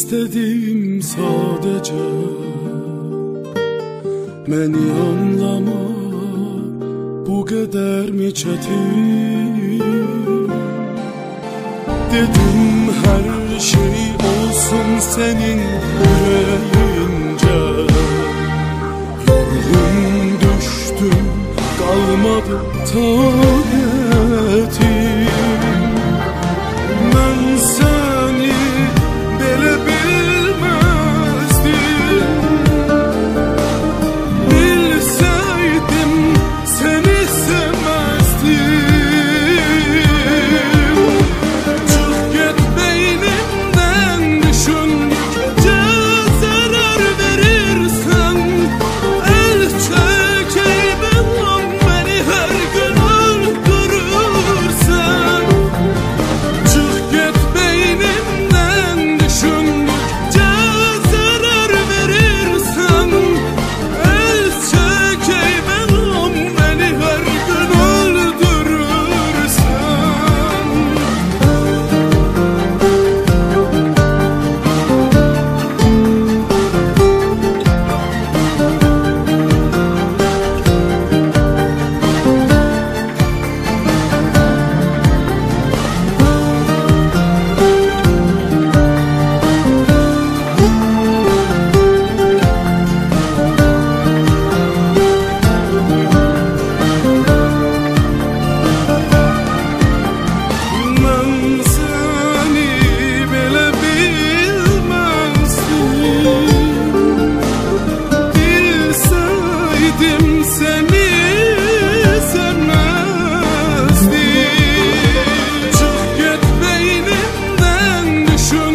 İstediğim sadece beni anlama, bu kadar mı çetin? Dedim her şey olsun senin yüreğince. Yorgun düştüm, kalmadı tabiatim. Ben seni böyle bilmezdim. Bilseydim seni sevmezdim. Çık git beynimden, düşündükçe zarar verirsen. El çekeyim beni her gün öldürürsen. Çık git beynimden, düşündükçe zarar verirsen. El çekeyim beni her gün öldürürsen. Seni sevmezdim. Çık git beynimden, düşün